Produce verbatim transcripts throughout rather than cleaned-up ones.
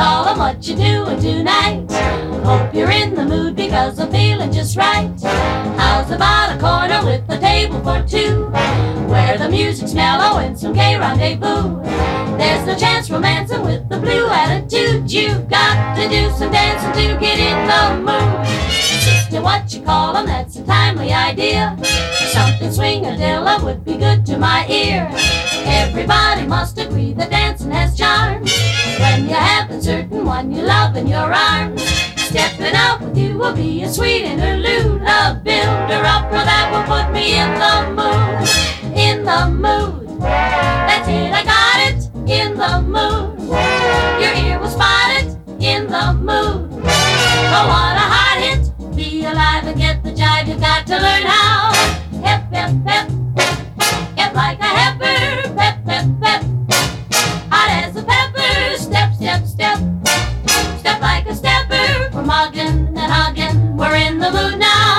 call 'em, what you doing tonight? Hope you're in the mood because I'm feeling just right. How's about a corner with a table for two, where the music's mellow and some gay rendezvous? There's no chance romancing with the blue attitude. You've got to do some dancing to get in the mood. Sister, what you call 'em, that's a timely idea. Something swing-a-dilla would be good to my ear. Everybody must agree that dancing has charms when you have a certain one you love in your arms. Stepping out with you will be a sweet interlude, a builder up that will put me in the mood. In the mood, that's it, I got it. In the mood, your ear will spot it. In the mood, oh what a hot hit. Be alive and get the jive, you've got to learn how. Hep, hep, hep, hep like a heifer. Pep, pep, pep, hot as a pepper. Step, step, step, step like a stepper. We're mugging and hugging, we're in the mood now.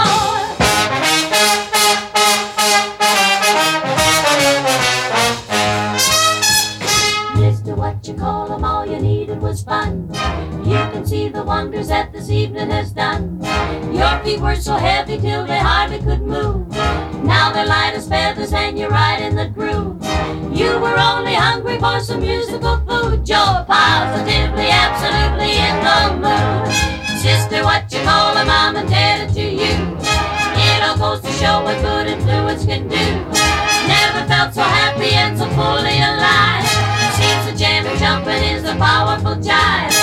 Mister, what you call 'em, all you needed was fun. You can see the wonders that this evening has done. Your feet were so heavy till they hardly could move. Now they're light as feathers and you're right in the groove. You were only hungry for some musical food. You're positively, absolutely in the mood. Sister, what you call 'em, I'm indebted to you. It all goes to show what good influence can do. Never felt so happy and so fully alive. Seems the jam and jumping is a powerful jive.